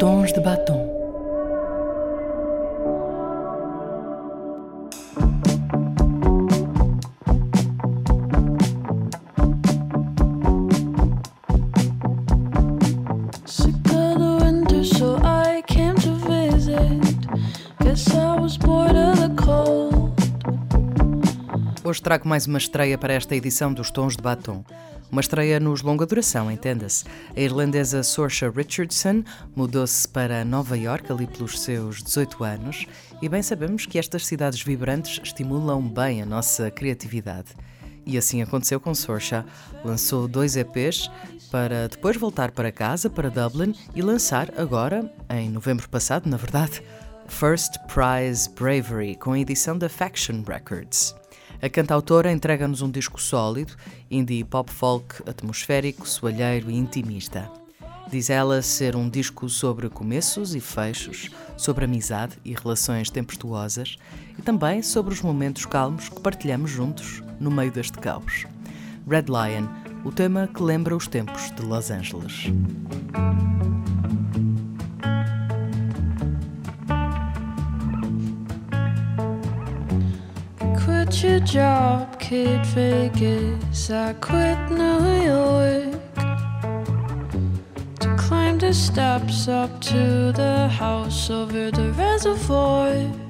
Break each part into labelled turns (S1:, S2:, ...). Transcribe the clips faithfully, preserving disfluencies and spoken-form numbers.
S1: Tons de Batom. Hoje trago mais uma estreia para esta edição dos Tons de Batom. Uma estreia nos longa duração, entenda-se. A irlandesa Saoirse Richardson mudou-se para Nova Iorque ali pelos seus dezoito anos e bem sabemos que estas cidades vibrantes estimulam bem a nossa criatividade. E assim aconteceu com Saoirse. Lançou dois E Pês para depois voltar para casa, para Dublin, e lançar agora, em novembro passado, na verdade, First Prize Bravery, com a edição da Faction Records. A cantautora entrega-nos um disco sólido, indie pop folk, atmosférico, soalheiro e intimista. Diz ela ser um disco sobre começos e fechos, sobre amizade e relações tempestuosas e também sobre os momentos calmos que partilhamos juntos no meio deste caos. Red Lion, o tema que lembra os tempos de Los Angeles.
S2: Quit your job, kid Vegas. I quit New York to climb the steps up to the house over the reservoir.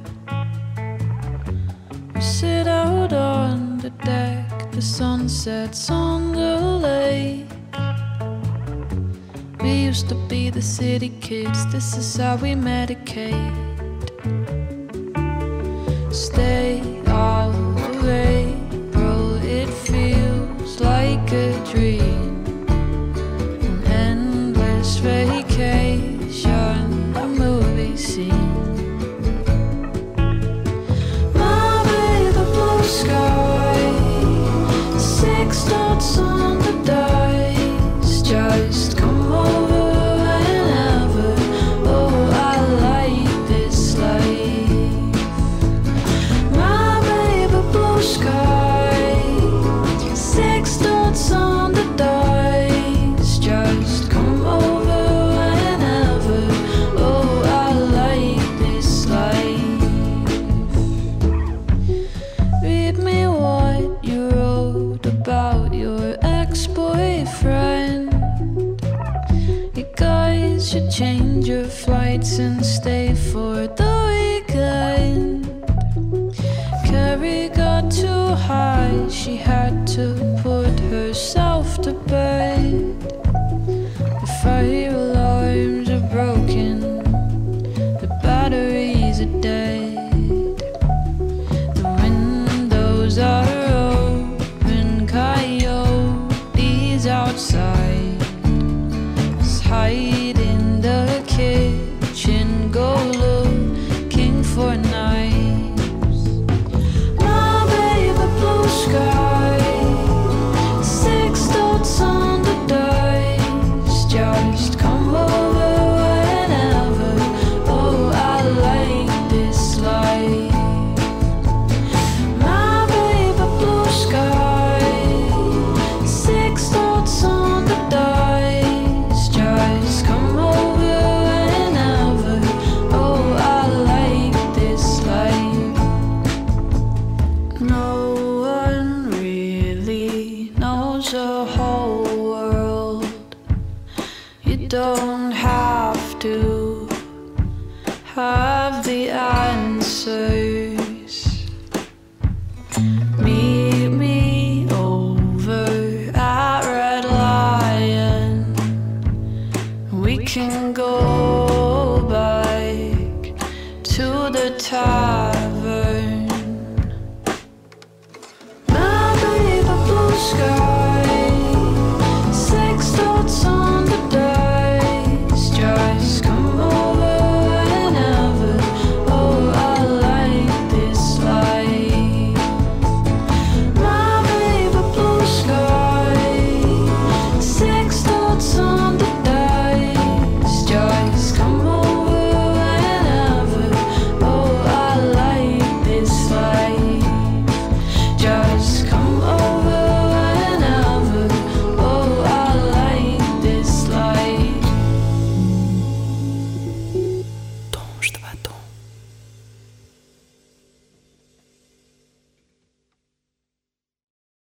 S2: We sit out on the deck, the sun sets on the lake. We used to be the city kids, this is how we medicate. Stay all April, it feels like a dream. An endless vacation, a movie scene. My baby, blue sky, six dots on the dice. Just come over whenever. Oh, I like this life. My baby, blue sky, six dots on the dice. Just come over whenever. Oh, I like this life. Read me what you wrote about your ex-boyfriend. You guys should change your flights and stay for the weekend. Carrie got too high, she had to put herself to bed. The fire alarms are broken, the batteries are dead. The windows are open, coyotes outside. Let's hide in the kitchen, go looking for knives. My baby, blue sky, six dots on the dice. Just come over whenever. Oh, I like this life. My baby, blue sky, six dots on the dice. Just come over whenever. Oh, I like this life. No one really knows the whole world. You don't have to have the answer.